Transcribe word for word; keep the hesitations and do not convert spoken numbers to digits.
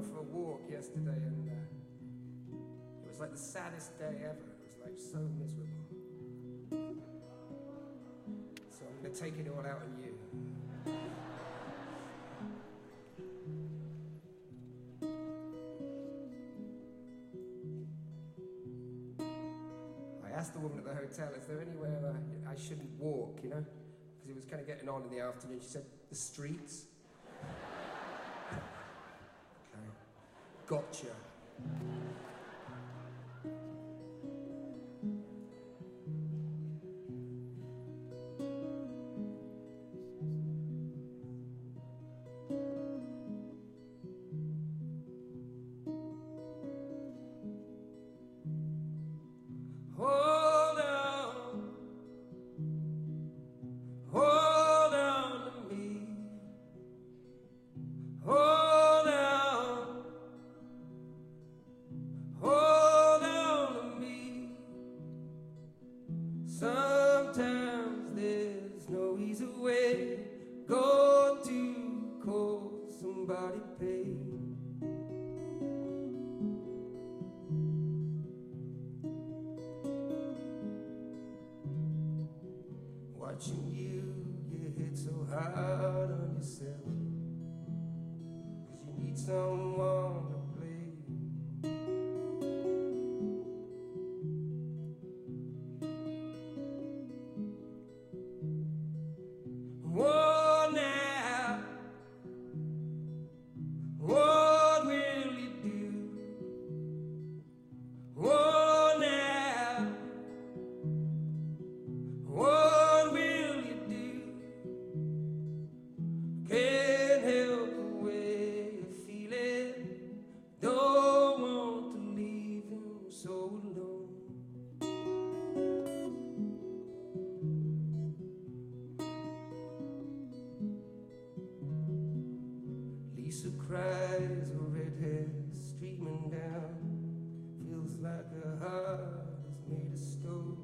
went for a walk yesterday, and uh, it was like the saddest day ever. It was like so miserable. So I'm going to take it all out on you. I asked the woman at the hotel, is there anywhere uh, I shouldn't walk, you know? Because it was kind of getting on in the afternoon. She said, the streets. Okay. Gotcha. Hold on, hold on to me. Hold on, hold on to me. Sometimes there's no easy way. Go to call somebody paid. Watching you, you hit so hard on yourself, 'cause you need someone to blame. Oh, now, what will you do? Oh, now, what will you do? Can't help the way you feel it. Don't want to leave him so alone. Lisa cries, her red hair streaming down. Feels like her heart is made of stone.